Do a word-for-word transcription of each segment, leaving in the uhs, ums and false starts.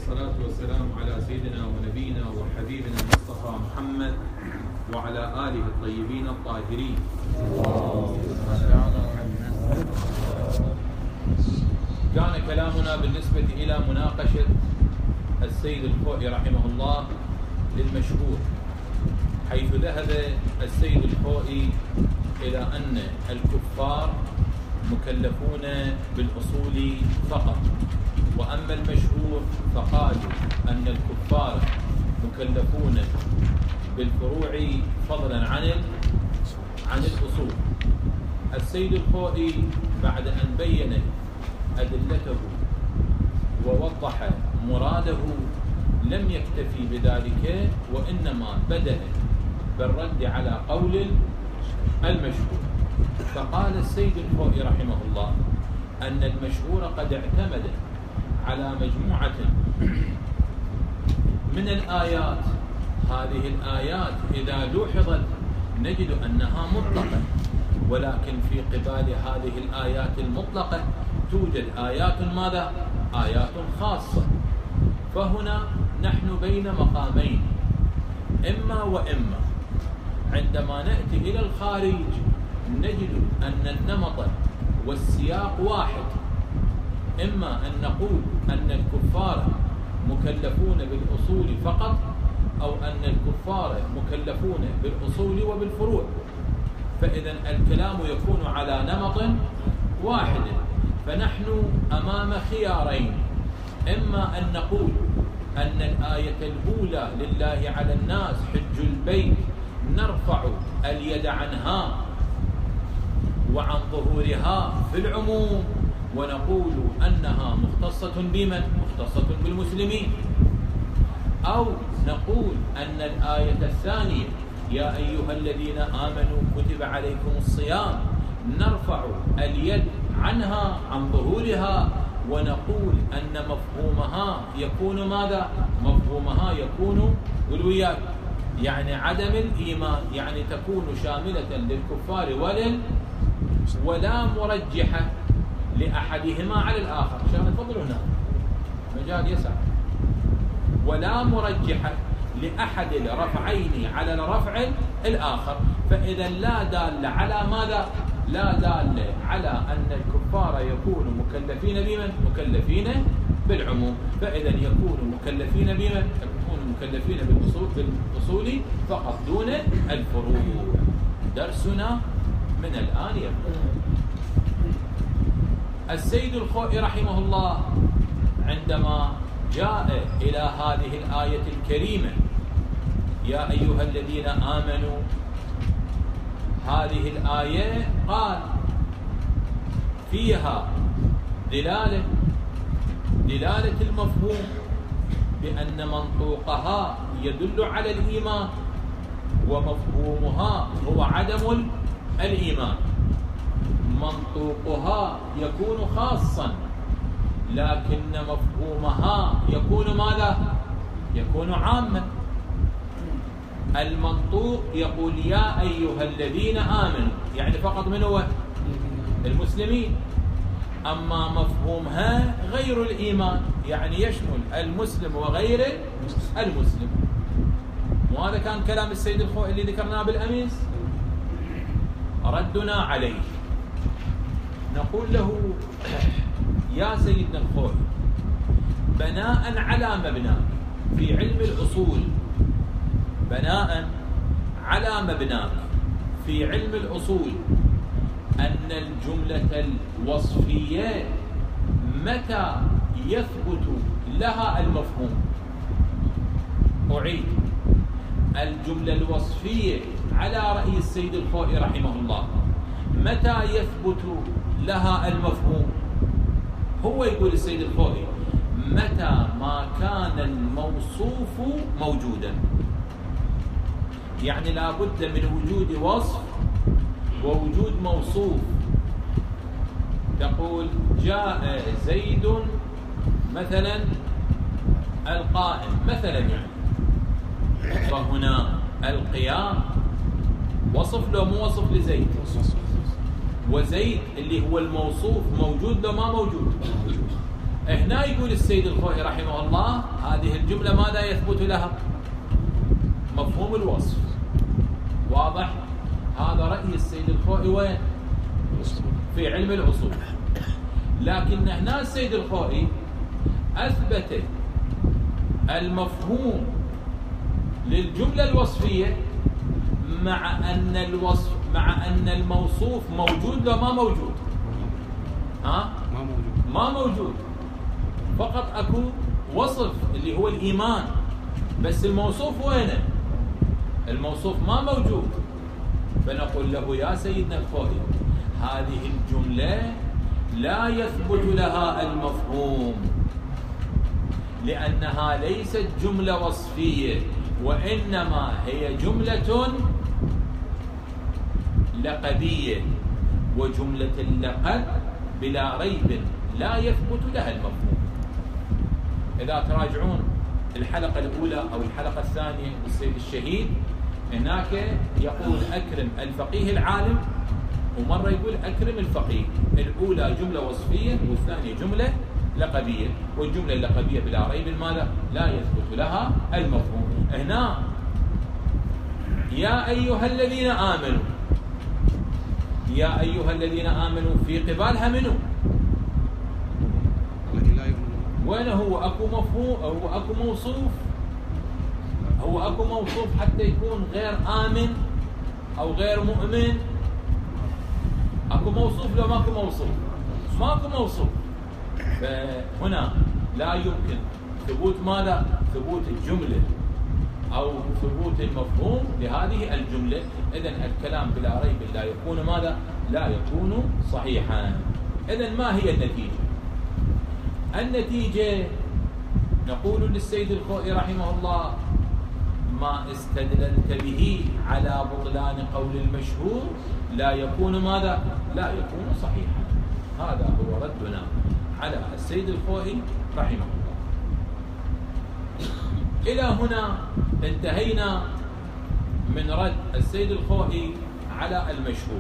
والصلاة والسلام على سيدنا ونبينا وحبيبنا المصطفى محمد وعلى آله الطيبين الطاهرين. كان كلامنا بالنسبة إلى مناقشة السيد الخوئي رحمه الله للمشهور، حيث ذهب السيد الخوئي إلى أن الكفار مكلفون بالأصول فقط، وأما المشهور فقالوا أن الكفار مكلفون بالفروع فضلا عن عن الأصول. السيد الخوئي بعد أن بين أدلته ووضح مراده لم يكتفي بذلك، وإنما بدأ بالرد على قول المشهور. فقال السيد الخوئي رحمه الله أن المشهور قد اعتمد على مجموعة من الآيات. هذه الآيات إذا لوحظت نجد أنها مطلقة، ولكن في قبال هذه الآيات المطلقة توجد آيات ماذا؟ آيات خاصة. فهنا نحن بين مقامين، إما وإما. عندما نأتي إلى الخارج نجد أن النمط والسياق واحد، إما أن نقول أن الكفار مكلفون بالأصول فقط، أو أن الكفار مكلفون بالأصول وبالفروع. فإذا الكلام يكون على نمط واحد. فنحن أمام خيارين، إما أن نقول أن الآية الأولى لله على الناس حج البيت نرفع اليد عنها وعن ظهورها في العموم، ونقول أنها مختصة بمن؟ مختصة بالمسلمين. أو نقول أن الآية الثانية يا أيها الذين آمنوا كتب عليكم الصيام نرفع اليد عنها عن ظهورها، ونقول أن مفهومها يكون ماذا؟ مفهومها يكون قلويات، يعني عدم الإيمان، يعني تكون شاملة للكفار ولل ولا مرجحة لأحدهما على الآخر. عشان تفضلوا هنا مجال يسع. ولا مرجحة لأحد الرفعين على الرفع الآخر. فإذا لا دال على ماذا؟ لا دال على أن الكفار يكونوا مكلفين بمن؟ مكلفين بالعموم. فإذا يكونوا مكلفين بمن؟ يكونوا مكلفين بالأصول, بالأصول فقط دون الفروع. درسنا من الآن يبدأ. السيد الخوئي رحمه الله عندما جاء إلى هذه الآية الكريمة يا أيها الذين آمنوا، هذه الآية قال فيها دلالة دلالة المفهوم بأن منطوقها يدل على الإيمان، ومفهومها هو عدم الإيمان. منطوقها يكون خاصا، لكن مفهومها يكون ماذا؟ يكون عاما. المنطوق يقول يا أيها الذين آمنوا، يعني فقط من هو؟ المسلمين. أما مفهومها غير الإيمان، يعني يشمل المسلم وغير المسلم. وهذا كان كلام السيد الخوئي اللي ذكرناه بالأمس. ردنا عليه نقول له يا سيدنا الخوئي، بناء على مبنى في علم الأصول، بناء على مبنى في علم الأصول أن الجملة الوصفية متى يثبت لها المفهوم. أعيد، الجملة الوصفية على رأي السيد الخوئي رحمه الله متى يثبت لها المفهوم؟ هو يقول السيد الخوئي متى ما كان الموصوف موجودا، يعني لا بد من وجود وصف ووجود موصوف. تقول جاء زيد مثلا القائم مثلا، يعني فهنا القيام وصف له مو وصف لزيد، وزيد اللي هو الموصوف موجود لو ما موجود؟ هنا يقول السيد الخوئي رحمه الله هذه الجملة ماذا يثبت لها؟ مفهوم الوصف. واضح؟ هذا رأي السيد الخوئي وين؟ في علم الأصول. لكن هنا السيد الخوئي أثبت المفهوم للجملة الوصفية مع أن الوصف مع أن الموصوف موجود لو ما موجود. ها؟ ما موجود. ما موجود. فقط أكو وصف اللي هو الإيمان، بس الموصوف وينه؟ الموصوف ما موجود. فنقول له يا سيدنا الخوئي هذه الجملة لا يثبت لها المفهوم، لأنها ليست جملة وصفية، وإنما هي جملة لقبية، وجملة اللقب بلا ريب لا يثبت لها المفهوم. إذا تراجعون الحلقة الأولى أو الحلقة الثانية للسيد الشهيد، هناك يقول أكرم الفقيه العالم، ومرة يقول أكرم الفقيه. الأولى جملة وصفية والثانية جملة لقبية، والجملة اللقبية بلا ريب ماذا؟ لا يثبت لها المفهوم. هنا يا أيها الذين آمنوا، يا أيها الذين آمنوا في قبالها منه؟ وين هو؟ أكو مفهوم، هو أكو موصوف، هو أكو موصوف حتى يكون غير آمن أو غير مؤمن. أكو موصوف لو ماكو موصوف؟ ماكو موصوف. فهنا لا يمكن ثبوت ماذا؟ ثبوت الجملة أو ثبوت المفهوم لهذه الجملة. إذن الكلام بلا ريب لا يكون ماذا؟ لا يكون صحيحا. إذن ما هي النتيجة؟ النتيجة نقول للسيد الخوئي رحمه الله ما استدللت به على بطلان قول المشهور لا يكون ماذا؟ لا يكون صحيحا. هذا هو ردنا على السيد الخوئي رحمه الله. إلى هنا انتهينا من رد السيد الخوئي على المشهور.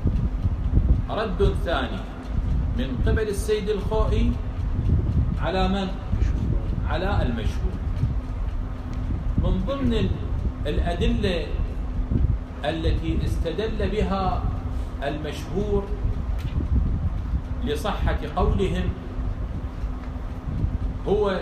رد ثاني من قبل السيد الخوئي على من؟ على المشهور. من ضمن الأدلة التي استدل بها المشهور لصحة قولهم هو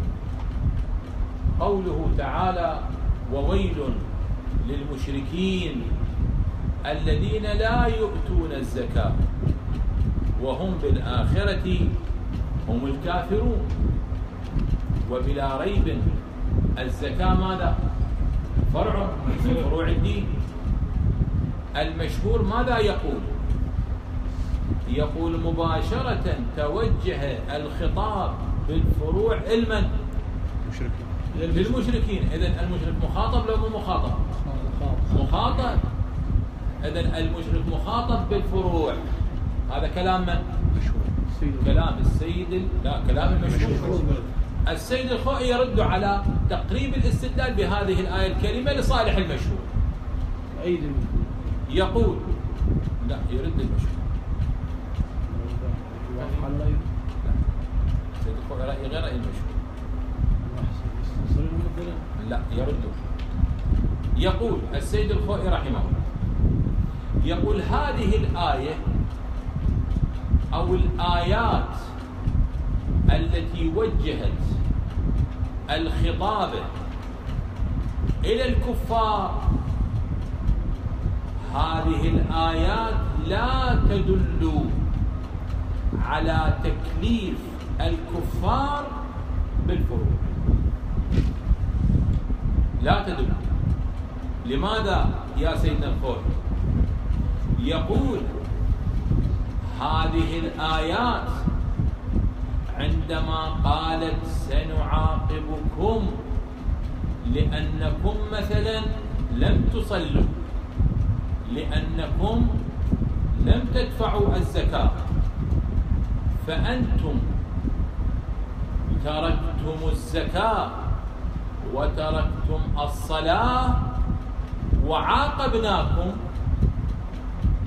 قوله تعالى وويل للمشركين الذين لا يؤتون الزكاة وهم بالآخرة هم الكافرون. وبلا ريب الزكاة ماذا؟ فرع من فروع الدين. المشهور ماذا يقول؟ يقول مباشرة توجه الخطاب بالفروع المن؟ للمشركين. إذن المشرك مخاطب لو مو مخاطب؟ مخاطب. إذن المشرك مخاطب بالفروع. هذا كلام من؟ كلام السيد لا كلام المشهور. السيد الخوئي يرد على تقريب الاستدلال بهذه الآية الكريمة لصالح المشهور. يقول لا يرد المشهور. السيد الخوئي رأي غير رأي المشهور. لا يرد. يقول السيد الخوئي رحمه الله يقول هذه الآية أو الآيات التي وجهت الخطاب إلى الكفار، هذه الآيات لا تدل على تكليف الكفار بالفروع. لا تدل. لماذا يا سيدنا الخوئي؟ يقول هذه الآيات عندما قالت سنعاقبكم لأنكم مثلا لم تصلوا، لأنكم لم تدفعوا الزكاة، فأنتم تركتم الزكاة وتركتم الصلاة وعاقبناكم،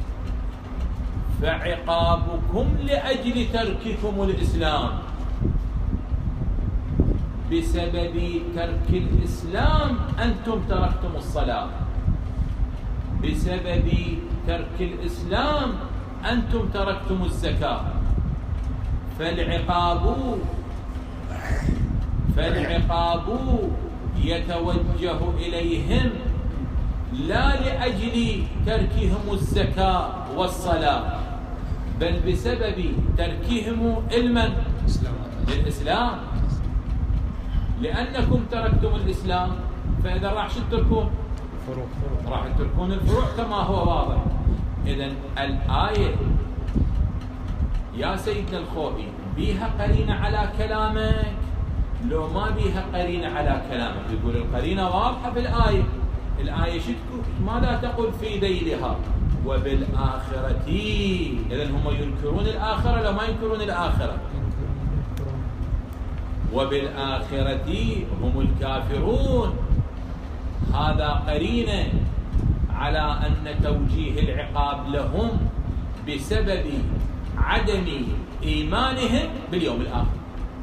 فعقابكم لأجل ترككم الإسلام بسبب ترك الإسلام أنتم تركتم الصلاة، بسبب ترك الإسلام أنتم تركتم الزكاة. فالعقاب فالعقاب يتوجه إليهم لا لأجل تركهم الزكاة والصلاة، بل بسبب تركهم المن للإسلام. لأنكم تركتم الإسلام، فإذا راح شو تتركون؟ راح تتركون الفروع كما هو واضح. إذن الآية يا سيدنا الخوئي بيها قرينة على كلامك لو ما بيها قرينة على كلامك؟ يقول القرينة واضحة في الآية. الآية شو تقول؟ ماذا تقول في ذيلها وبالآخرة؟ إذن هم ينكرون الآخرة لو ما ينكرون الآخرة، وبالآخرة هم الكافرون. هذا قرينة على أن توجيه العقاب لهم بسبب عدم إيمانهم باليوم الآخر.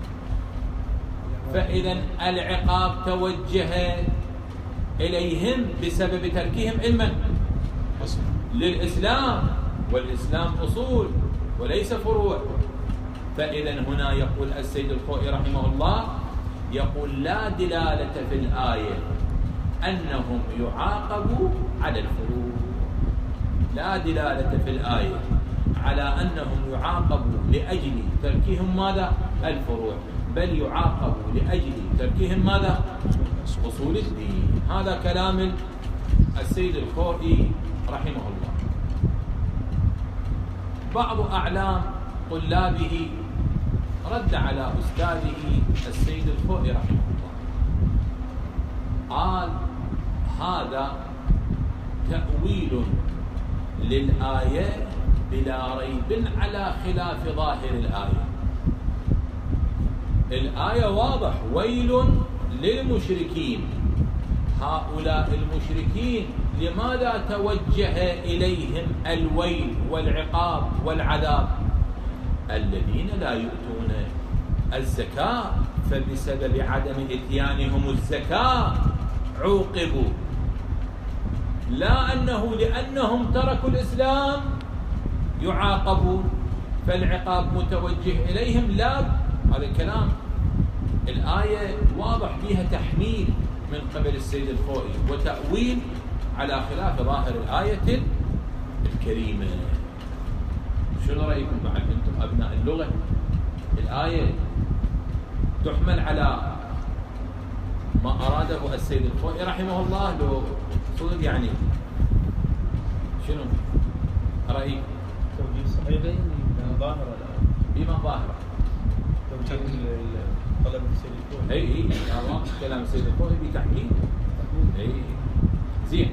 فإذا العقاب توجه إليهم بسبب تركهم علما للإسلام، والإسلام أصول وليس فروع. فإذا هنا يقول السيد الخوئي رحمه الله، يقول لا دلالة في الآية أنهم يعاقبوا على الفروع، لا دلالة في الآية على أنهم يعاقبوا لأجل تركهم ماذا؟ الفروع، بل يعاقبوا لأجل تركهم ماذا؟ أصول الدين. هذا كلام السيد الخوئي رحمه الله. بعض أعلام طلابه رد على أستاذه السيد الخوئي رحمه الله، قال هذا تأويل للآية بلا ريب على خلاف ظاهر الآية. الآية واضح ويل للمشركين. هؤلاء المشركين لماذا توجه إليهم الويل والعقاب والعذاب؟ الذين لا يؤتون الزكاة، فبسبب عدم إتيانهم الزكاة عوقبوا، لا أنه لأنهم تركوا الإسلام يعاقبون فالعقاب متوجه إليهم. لا، هذا الكلام الآية واضح فيها تحميل من قبل السيد الخوئي وتأويل على خلاف ظاهر الآية الكريمة. شنو رأيكم بعد أنتم أبناء اللغة؟ الآية تحمل على ما أراده السيد الخوئي رحمه الله لو صدق، يعني شنو رأيكم؟ توجيه صحيح ظاهرة الآية بما ظاهرة توجيه طلب السيد الخوئي. اي اي والله كلام السيد الخوئي بتحميل. اي زين.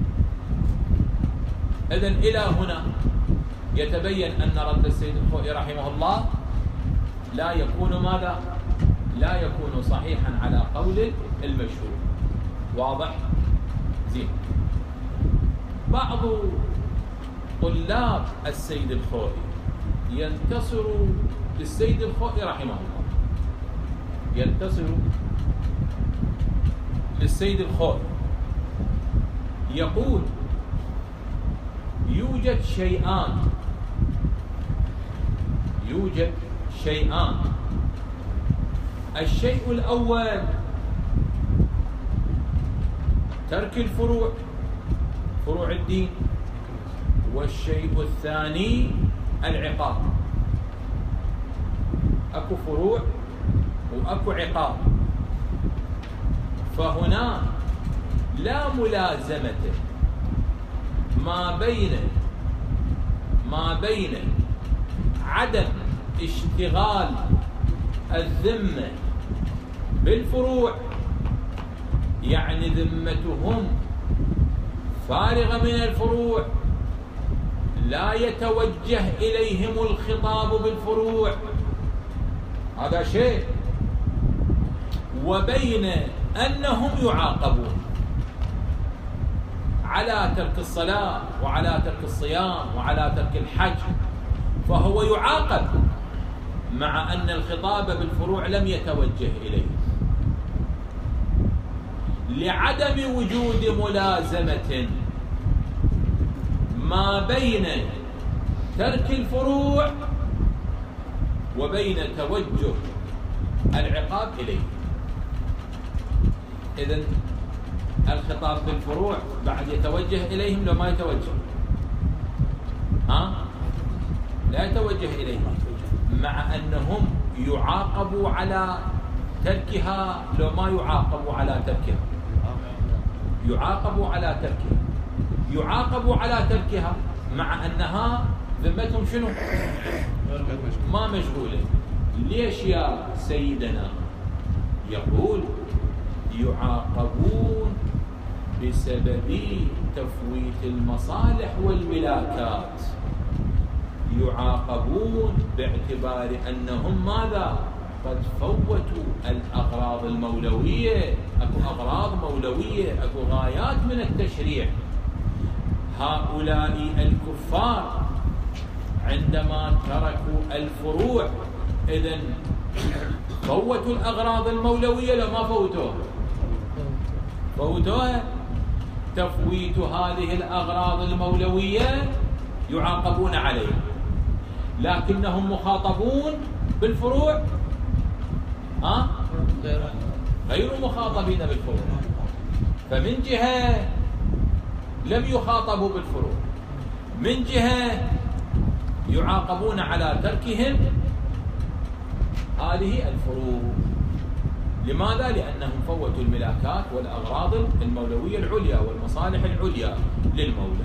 اذن الى هنا يتبين ان رد السيد الخوئي رحمه الله لا يكون ماذا؟ لا يكون صحيحا على قول المشهور. واضح؟ زين. بعض طلاب السيد الخوئي ينتصر للسيد الخوئي رحمه الله، ينتصر للسيد الخوئي، يقول يوجد شيئان يوجد شيئان الشيء الأول ترك الفروع، فروع الدين، والشيء الثاني العقاب. أكو فروع وأكو عقاب، فهنا لا ملازمة ما بين ما بين عدم اشتغال الذمة بالفروع، يعني ذمتهم فارغة من الفروع لا يتوجه إليهم الخطاب بالفروع، هذا شيء، وبين أنهم يعاقبون على ترك الصلاة وعلى ترك الصيام وعلى ترك الحج، فهو يعاقب مع أن الخطاب بالفروع لم يتوجه إليه. لعدم وجود ملازمة ما بين ترك الفروع وبين توجه العقاب إليه. إذن الخطاب بالفروع بعد يتوجه إليهم لو ما يتوجه، ها؟ لا يتوجه إليهم، مع أنهم يعاقبوا على تركها لو ما يعاقبوا على تركها، يعاقبوا على تركها، يعاقبوا على تركها مع أنها ذمتهم شنو؟ ما مشغولة. ليش يا سيدنا؟ يقول يعاقبون بسبب تفويت المصالح والملاكات، يعاقبون باعتبار أنهم ماذا؟ قد فوتوا الأغراض المولوية. أكو أغراض مولوية، أكو غايات من التشريع. هؤلاء الكفار عندما تركوا الفروع إذن فوتوا الأغراض المولوية لو ما فوتوها؟ فوتوها. تفويت هذه الأغراض المولوية يعاقبون عليها، لكنهم مخاطبون بالفروع ها؟ غير مخاطبين بالفروع. فمن جهة لم يخاطبوا بالفروع، من جهة يعاقبون على تركهم هذه الفروع. لماذا؟ لأنهم فوتوا الملاكات والأغراض المولوية العليا والمصالح العليا للمولى.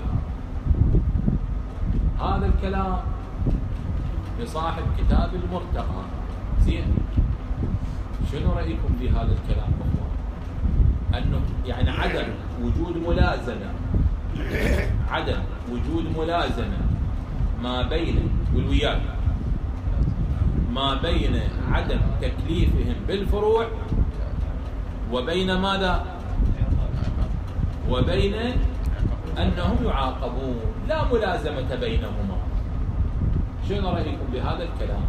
هذا الكلام لصاحب كتاب المرتقى. زين، شنو رأيكم بهذا الكلام أخوان؟ أنه يعني عدم وجود ملازمة، عدم وجود ملازمة ما بين والوياك ما بين عدم تكليفهم بالفروع وبين ماذا؟ وبين أنهم يعاقبون، لا ملازمة بينهما. شنو رأيكم بهذا الكلام؟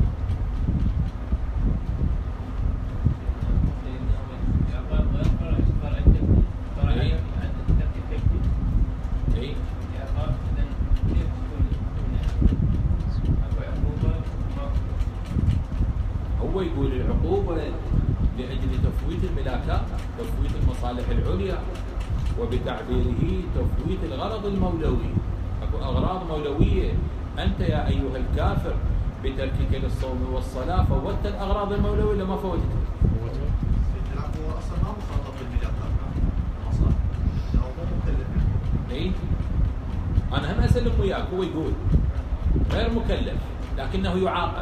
هو يقول العقوبة لأجل تفويت الملاكات، تفويت المصالح العليا، وبتعبيره تفويت الغرض المولوي. أكو أغراض مولوية، أنت يا أيها الكافر بتركك للصوم والصلاة فوتت الأغراض المولوية ولا ما فوتتها؟ هو أصلا ما مخاطب بالملاكات، المصالح هو مو مكلف. إيه؟ أنا هم أسلم وياك. هو يقول غير مكلف لكنه يعاقب.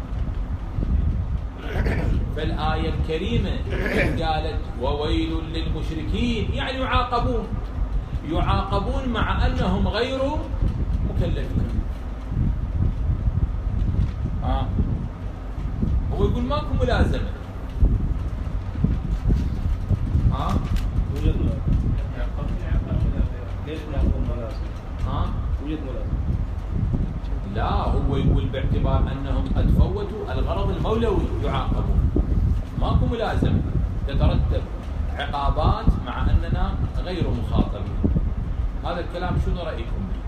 فالآية الكريمة قالت وويل للمشركين، يعني يعاقبون، يعاقبون مع أنهم غير مكلفين. آه. هو يقول ماكو ملازمة. آه. وجد ليش ما هو ملازم؟ آه. وجد ملازم. لا، هو يقول باعتبار أنهم قد فوتوا الغرض المولوي يعاقبون، ماكو ملازمة، تترتب عقابات مع أننا غير مخاطبين. هذا الكلام شنو رأيكم به؟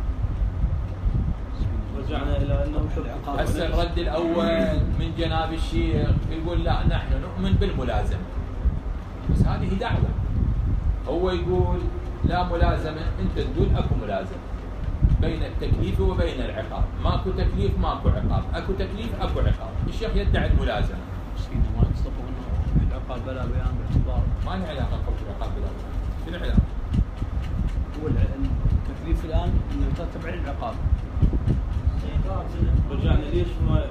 رجعنا إلى أنه شو العقاب. هسه الرد الأول من جناب الشيخ يقول لا، نحن نؤمن بالملازمة، بس هذه دعوة. هو يقول لا ملازمة، أنت تقول أكو ملازمة بين التكليف وبين العقاب. ماكو تكليف ماكو عقاب، اكو تكليف اكو عقاب. الشيخ يدعي الملازمه. مسكين ما يصدقوا انه العقاب بلا بيان باعتبار. ما له علاقه بالعقاب بلا بيان. شنو العلاقه؟ هو التكليف الان انه يترتب على العقاب. رجعنا ليش ما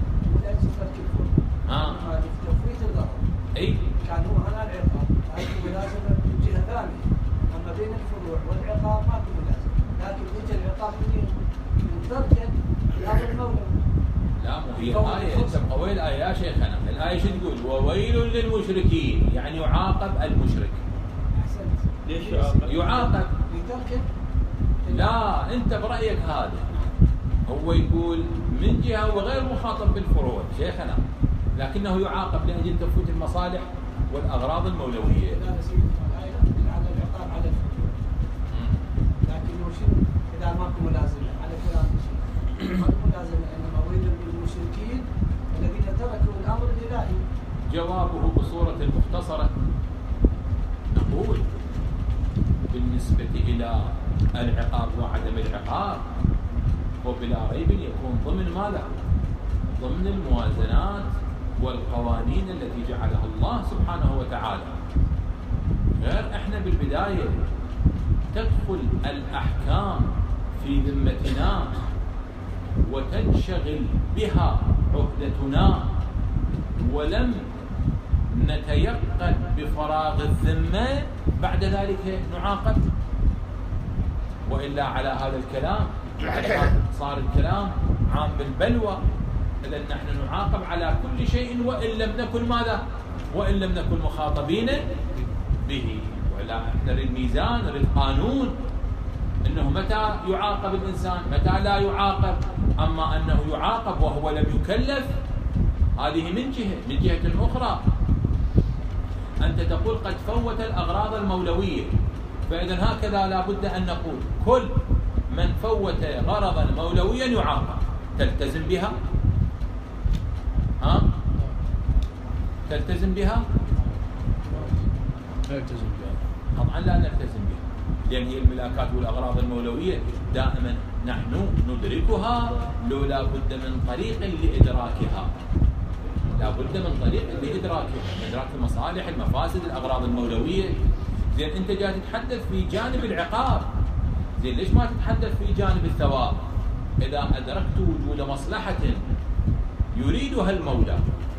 ها؟ تفويت الغرض. اي كان هو هنا العقاب، هذه ملازمه من جهه ثانيه. اما بين الفروع والعقاب ماكو ملازمه. لكن اجى العقاب من ترك الامر المولوي. لا، مو هي الآية، أنت مقوي الآية يا شيخنا. الآية شو تقول؟ وويل للمشركين، يعني يعاقب المشرك. احسنت. ليش يعاقب؟ يعاقب لترك. لا، أنت برأيك هذا. هو يقول من جهة هو غير مخاطب بالفروع شيخنا، لكنه يعاقب لأجل تفويت المصالح والأغراض المولوية. لا سيدي الآية تدل على العقاب على الفروع، لكن شنو إذا ماكو ملازمة على كلام الشيخ، ماكو ملازمة إنما ويل للمشركين الذين تركوا الأمر الإلهي. جوابه بصورة مختصرة نقول بالنسبة إلى العقاب وعدم العقاب وبلا ريب يكون ضمن ماذا؟ ضمن الموازنات والقوانين التي جعلها الله سبحانه وتعالى. غير احنا بالبداية تدخل الأحكام في ذمتنا وتنشغل بها عهدتنا ولم نتيقن بفراغ الذمة، بعد ذلك نعاقب. وإلا على هذا الكلام صار الكلام عام بالبلوى، إذا نحن نعاقب على كل شيء وإن لم نكن ماذا؟ وإن لم نكن مخاطبين به. ولا نريد الميزان، نريد قانون انه متى يعاقب الانسان، متى لا يعاقب. اما انه يعاقب وهو لم يكلف هذه من جهه، من جهه اخرى انت تقول قد فوت الاغراض المولويه، فاذا هكذا لا بد ان نقول كل من فوت غرضا مولويا يعاقب. تلتزم بها؟ ها؟ تلتزم بها؟ لا يلتزم بها طبعا لا نلتزم بها، لأن هي الملاكات والأغراض المولوية دائما نحن ندركها لو لا بد من طريق لإدراكها، لا بد من طريق لإدراكها، إدراك المصالح، المفاسد، الأغراض المولوية. زين أنت جاي تتحدث في جانب العقاب، زين ليش ما تتحدث في جانب الثواب؟ إذا أدركت وجود مصلحة يريدها المولى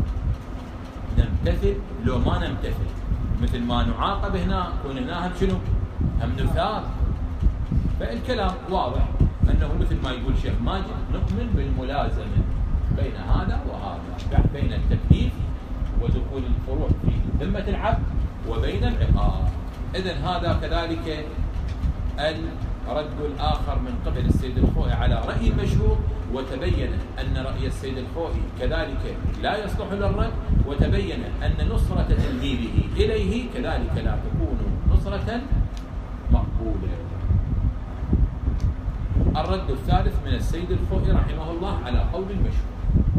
نمتثل لو ما نمتثل، مثل ما نعاقب هنا كون هنا هم شنو؟ هم نثاب. فالكلام واضح أنه مثل ما يقول شيخ ماجد نؤمن بالملازمة بين هذا وهذا، بين التكليف ودخول الفروع في ذمة العبد وبين العقاب. إذن هذا كذلك الرد الآخر من قبل السيد الخوئي على رأي المشهور، وتبين أن رأي السيد الخوئي كذلك لا يصلح للرد، وتبين أن نصرة تلميذه إليه كذلك لا تكون نصرة مقبولة. الرد الثالث من السيد الخوئي رحمه الله على قول المشهور.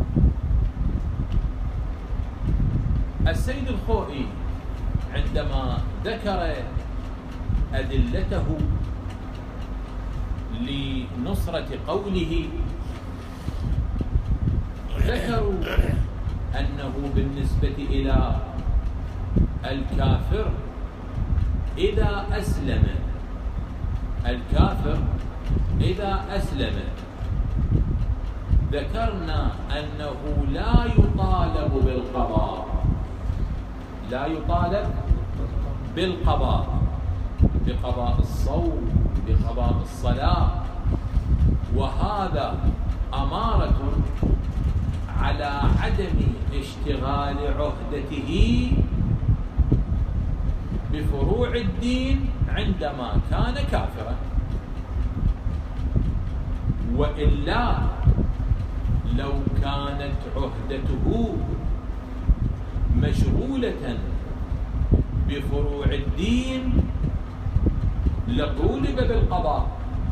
السيد الخوئي عندما ذكر أدلته لنصرة قوله ذكروا أنه بالنسبة إلى الكافر إذا أسلم، الكافر إذا أسلم ذكرنا أنه لا يطالب بالقضاء، لا يطالب بالقضاء، بقضاء الصوم، بقضاء الصلاة، وهذا أمارة على عدم اشتغال عهدته بفروع الدين عندما كان كافرا. وإلا لو كانت عهدته مشغولة بفروع الدين لطولب بالقضاء،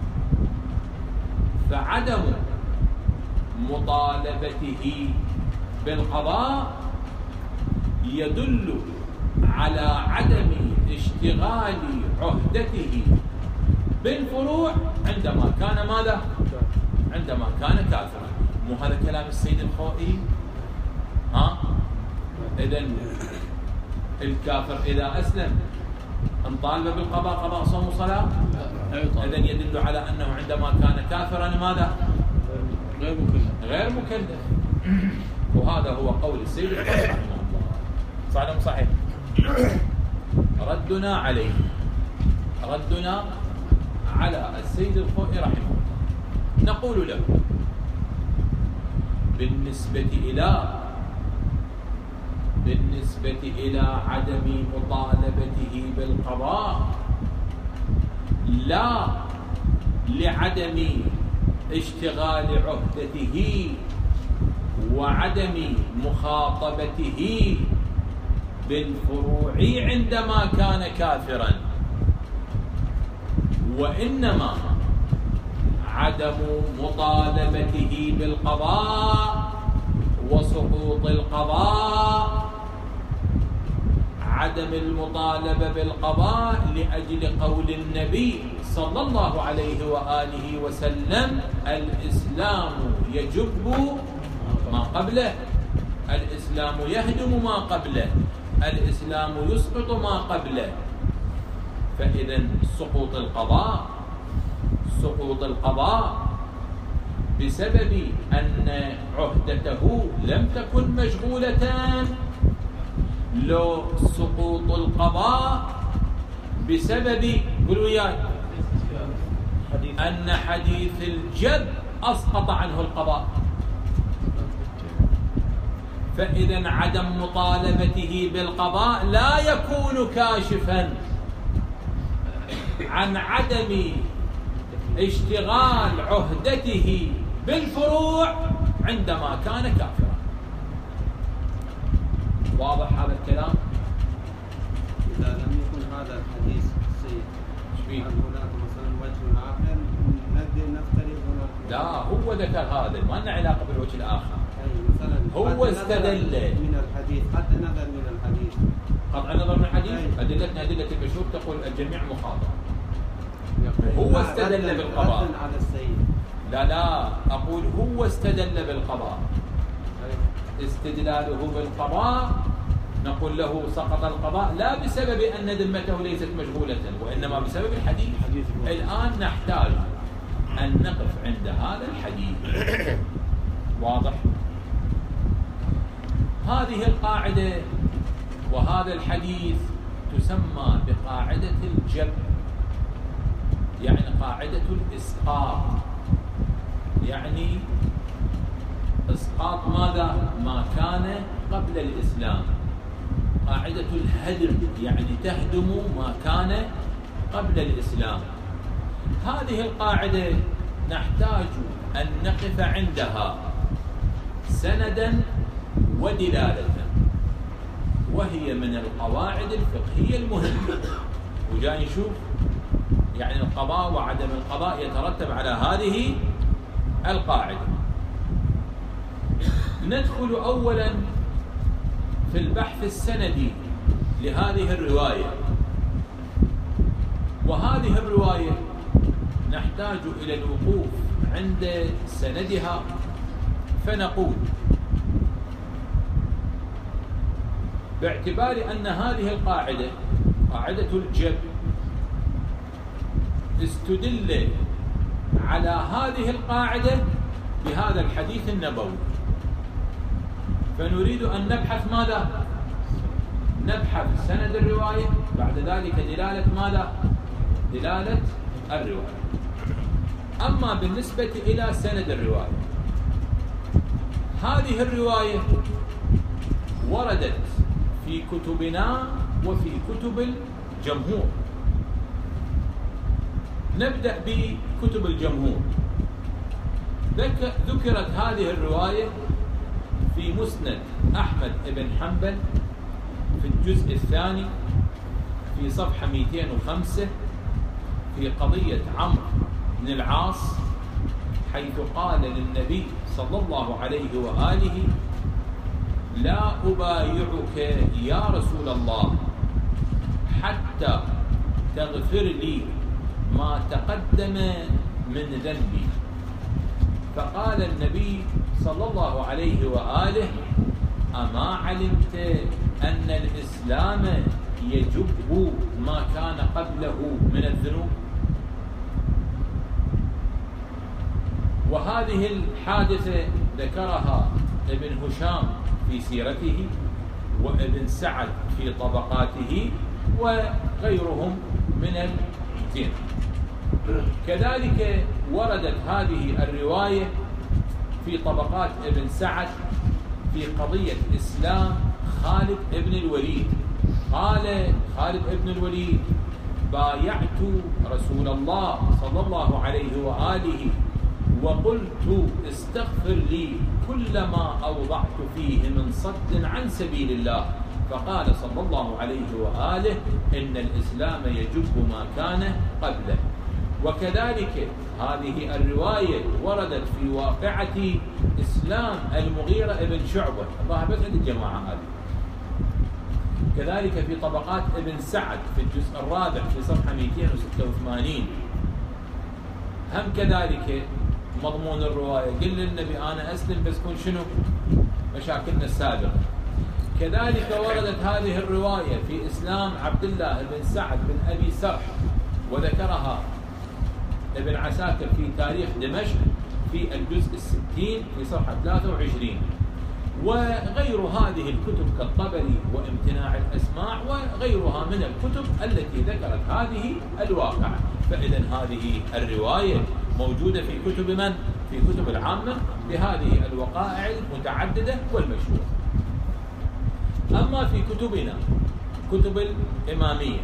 فعدم مطالبته بالقضاء يدل على عدم اشتغال عهدته بالفروع عندما كان ماذا؟ عندما كان كافرا. مو هذا كلام السيد الخوئي؟ ها؟ إذن الكافر إذا أسلم انطالب بالقضاء، قضاء صوم وصلاة؟ إذن يدل على أنه عندما كان كافرا ماذا؟ غير مكلف، غير مكلف. وهذا هو قول السيد الخوئي رحمه الله. صحيح أم صحيح؟ ردنا عليه، ردنا على السيد الخوئي رحمه الله نقول له بالنسبة إلى بالنسبة إلى عدم مطالبته بالقضاء لا لعدم اشتغال عهدته وعدم مخاطبته بالفروع عندما كان كافرا، وإنما عدم مطالبته بالقضاء وسقوط القضاء، عدم المطالبة بالقضاء لأجل قول النبي صلى الله عليه وآله وسلم: الإسلام يجب ما قبله، الإسلام يهدم ما قبله، الإسلام يسقط ما قبله. فإذا سقوط القضاء سقوط القضاء بسبب أن عهدته لم تكن مشغولة، لو سقوط القضاء بسبب قولوا وياي أن حديث الجد أسقط عنه القضاء، فإذا عدم مطالبته بالقضاء لا يكون كاشفا عن عدم اشتغال عهدته بالفروع عندما كان كافرا. واضح هذا الكلام؟ إذا لم يكن هذا الحديث السيد هل هناك مثلا وجه آخر نقدر نفترض هنا؟ لا، هو ذكر هذا، ما لنا علاقة بالوجه الآخر. أي مثلا هو استدل من الحديث، حتى نظر من الحديث، قطع النظر من الحديث. أدلتنا أدلة المشهور تقول الجميع مخاطب. هو استدل بالقضاء على السيد. لا لا أقول هو استدل بالقضاء. استدلاله بالقضاء نقول له سقط القضاء لا بسبب أن ذمته ليست مشغولة، وإنما بسبب الحديث. الآن نحتاج أن نقف عند هذا الحديث. واضح؟ هذه القاعدة وهذا الحديث تسمى بقاعدة الجبر، يعني قاعدة الإسقاط، يعني إسقاط ماذا؟ ما كان قبل الإسلام. قاعدة الهدم يعني تهدم ما كان قبل الإسلام. هذه القاعدة نحتاج أن نقف عندها سندا ودلالة، وهي من القواعد الفقهية المهمة. وجاي نشوف يعني القضاء وعدم القضاء يترتب على هذه القاعدة. ندخل أولا في البحث السندي لهذه الرواية، وهذه الرواية نحتاج إلى الوقوف عند سندها، فنقول باعتبار أن هذه القاعدة قاعدة الجبر استدل على هذه القاعدة بهذا الحديث النبوي، فنريد أن نبحث ماذا؟ نبحث سند الرواية، بعد ذلك دلالة ماذا؟ دلالة الرواية. أما بالنسبة إلى سند الرواية، هذه الرواية وردت في كتبنا وفي كتب الجمهور. نبدأ بكتب الجمهور. ذكرت هذه الرواية في مسند أحمد بن حنبل في الجزء الثاني في صفحة مئتين وخمسة في قضية عمرو بن العاص، حيث قال للنبي صلى الله عليه وآله: لا أبايعك يا رسول الله حتى تغفر لي ما تقدم من ذنبي. فقال النبي صلى الله عليه وآله: أما علمت أن الإسلام يجب ما كان قبله من الذنوب؟ وهذه الحادثة ذكرها ابن هشام في سيرته، وابن سعد في طبقاته، وغيرهم من الجن. كذلك وردت هذه الرواية في طبقات ابن سعد في قضية إسلام خالد ابن الوليد. قال خالد ابن الوليد: بايعت رسول الله صلى الله عليه وآله وقلت استغفر لي كل ما أوضعت فيه من صد عن سبيل الله، فقال صلى الله عليه وآله إن الإسلام يجب ما كان قبله. وكذلك هذه الرواية وردت في واقعة إسلام المغيرة ابن شعبة، الله بس عند الجماعة هذه. كذلك في طبقات ابن سعد في الجزء الرابع في صفحة مئتين وستة وثمانين هم كذلك مضمون الرواية، قل للنبي أنا أسلم بس كن شنو مشاكلنا السابقة. كذلك وردت هذه الرواية في إسلام عبد الله بن سعد بن أبي سرح، وذكرها ابن عساكر في تاريخ دمشق في الجزء الستين في صفحة ثلاثة وعشرين، وغير هذه الكتب كالطبري وامتناع الأسماع وغيرها من الكتب التي ذكرت هذه الواقعة. فإذا هذه الرواية موجودة في كتب من؟ في كتب العامة بهذه الوقائع المتعددة والمشهورة. أما في كتبنا كتب الإمامية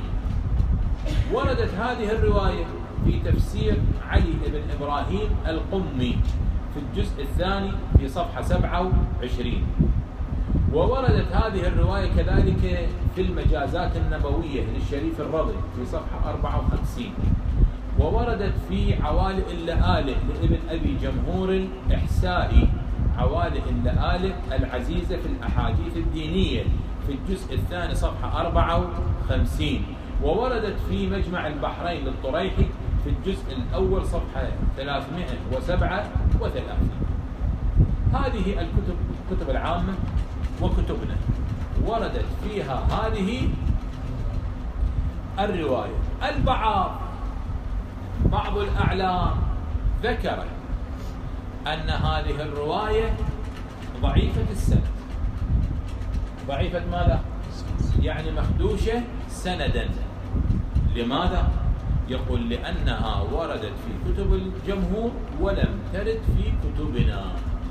وردت هذه الرواية في تفسير علي بن إبراهيم القمي في الجزء الثاني في صفحة سبعة وعشرين، ووردت هذه الرواية كذلك في المجازات النبوية للشريف الرضي في صفحة أربعة وخمسين، ووردت في عوالئ اللآلئ لابن أبي جمهور الإحسائي، عوالئ اللآلئ العزيزة في الأحاديث الدينية في الجزء الثاني صفحة أربعة وخمسين، ووردت في مجمع البحرين للطريحي في الجزء الأول صفحة ثلاثمائة وسبعة وثلاثين. هذه الكتب كتب العامة وكتبنا وردت فيها هذه الرواية. البعض بعض الأعلام ذكر أن هذه الرواية ضعيفة السند. ضعيفة ماذا؟ يعني مخدوشة سندا. لماذا؟ يقول لأنها وردت في كتب الجمهور ولم ترد في كتبنا.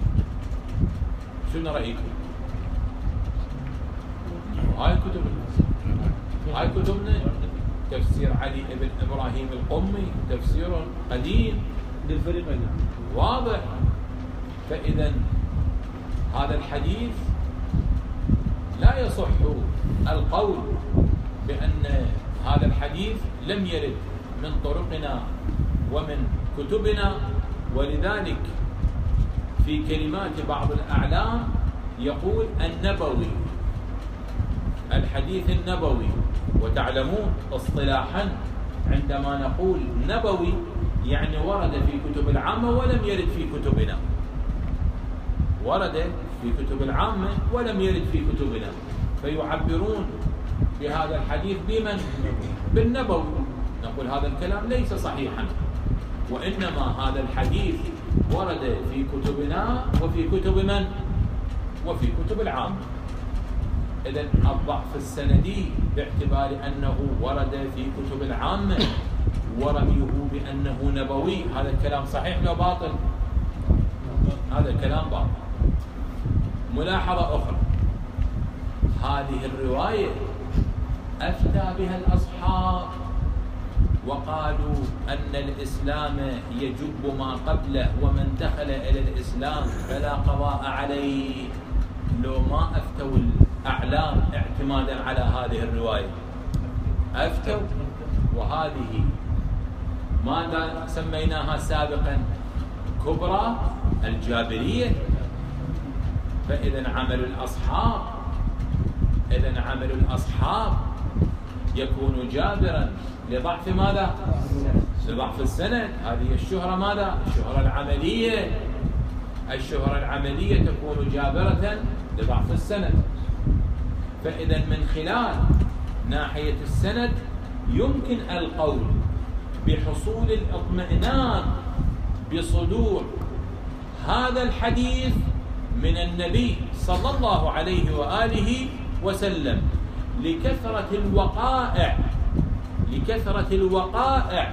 شنو رأيكم؟ هاي كتبنا هاي كتبنا تفسير علي بن إبراهيم القمي تفسير قديم للفريقين واضح. فإذا هذا الحديث لا يصح القول بأن هذا الحديث لم يرد من طرقنا ومن كتبنا، ولذلك في كلمات بعض الأعلام يقول النبوي، الحديث النبوي. وتعلمون اصطلاحا عندما نقول نبوي يعني ورد في كتب العامة ولم يرد في كتبنا، ورد في كتب العامة ولم يرد في كتبنا، فيعبرون بهذا الحديث بمن؟ بالنبوي. نقول هذا الكلام ليس صحيحا، وإنما هذا الحديث ورد في كتبنا وفي كتب من؟ وفي كتب العامة. إذن الضعف السندي باعتبار أنه ورد في كتب العامة ورميه بأنه نبوي، هذا الكلام صحيح لو باطل؟ هذا الكلام باطل. ملاحظة أخرى، هذه الرواية أفتى بها الأصحاب وقالوا أن الإسلام يجب ما قبله، ومن دخل إلى الإسلام فلا قضاء عليه. لو ما أفتوا الأعلام اعتمادا على هذه الرواية أفتوا، وهذه ماذا سميناها سابقا؟ كبرى الجابرية. فإذا عمل الأصحاب إذا عمل الأصحاب يكون جابرا لضعف ماذا؟ لضعف السند. هذه الشهرة ماذا؟ الشهرة العملية. الشهرة العملية تكون جابرة لضعف السند. فإذا من خلال ناحية السند يمكن القول بحصول الاطمئنان بصدور هذا الحديث من النبي صلى الله عليه وآله وسلم لكثرة الوقائع لكثرة الوقائع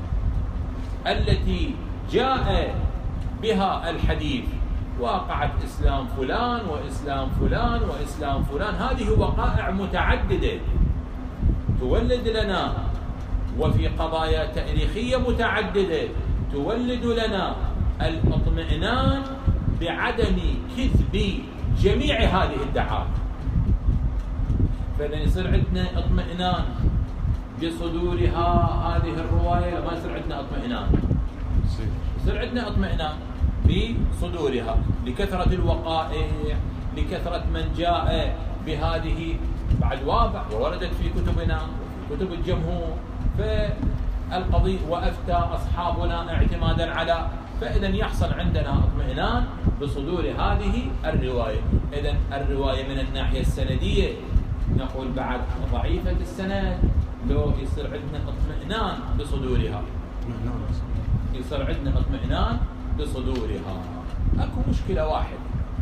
التي جاء بها الحديث. واقعة إسلام فلان وإسلام فلان وإسلام فلان، هذه وقائع متعددة تولد لنا، وفي قضايا تاريخية متعددة تولد لنا الاطمئنان بعدم كذب جميع هذه الدعاوى. فإذا يصير عندنا اطمئنان بصدورها هذه الرواية، لما يصير عندنا اطمئنان، يصير عندنا اطمئنان بصدورها لكثرة الوقائع، لكثرة من جاء بهذه بعد واقع ووردت في كتبنا وفي كتب الجمهور، فالقضية وأفتى أصحابنا اعتمادا على، فإذا يحصل عندنا اطمئنان بصدور هذه الرواية. إذن الرواية من الناحية السندية نقول بعد ضعيفة السند، لو يصير عندنا اطمئنان بصدورها، يصير عندنا اطمئنان بصدورها. اكو مشكلة واحدة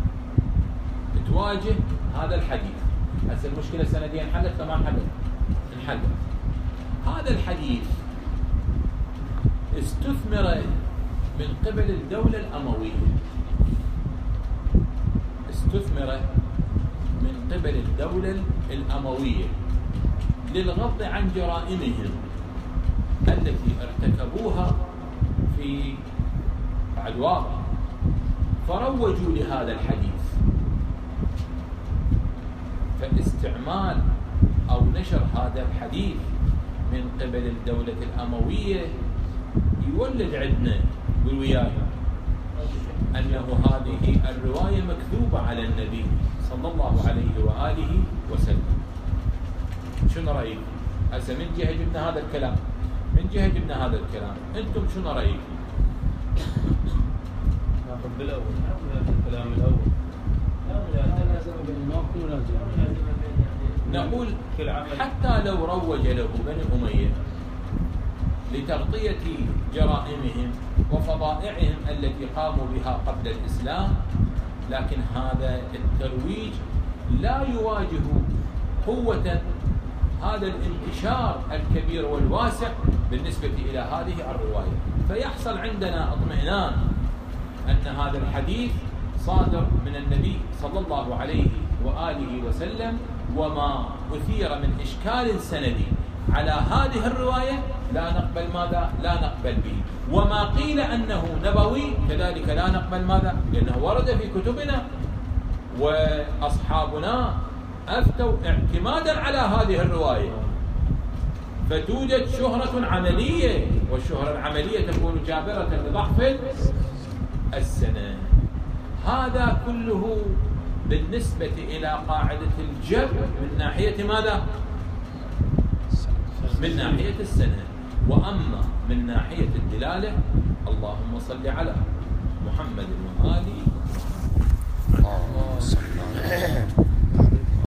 تواجه هذا الحديث، هسه المشكلة السندية انحلت فما انحلت؟ انحلت. هذا الحديث استثمر من قبل الدولة الأموية، استثمر من قبل الدولة الأموية للغض عن جرائمهم التي ارتكبوها في بعد واقع، فروجوا لهذا الحديث. فاستعمال أو نشر هذا الحديث من قبل الدولة الأموية يولد عندنا بالوياية أنه هذه الرواية مكذوبة على النبي صلى الله عليه وآله وسلم. شنو رأيك؟ هسه من جهة جبنا هذا الكلام، من جهة جبنا هذا الكلام، أنتم شنو رأيك؟ ناخذ بالأول الكلام الأول. نقول حتى لو روج له بني أمية لتغطية جرائمهم وفضائعهم التي قاموا بها قبل الإسلام، لكن هذا الترويج لا يواجه قوة هذا الانتشار الكبير والواسع بالنسبة إلى هذه الرواية. فيحصل عندنا اطمئنان أن هذا الحديث صادر من النبي صلى الله عليه وآله وسلم، وما أثير من إشكال سندي على هذه الرواية لا نقبل ماذا؟ لا نقبل به. وما قيل أنه نبوي كذلك لا نقبل ماذا؟ لأنه ورد في كتبنا وأصحابنا أفتوا اعتمادا على هذه الرواية. فتوجد شهرة عملية، والشهرة العملية تكون جابرة لضعف السند. هذا كله بالنسبة إلى قاعدة الجبر من ناحية ماذا؟ من ناحية السند. وأما من ناحية الدلالة، اللهم صل على محمد وآله.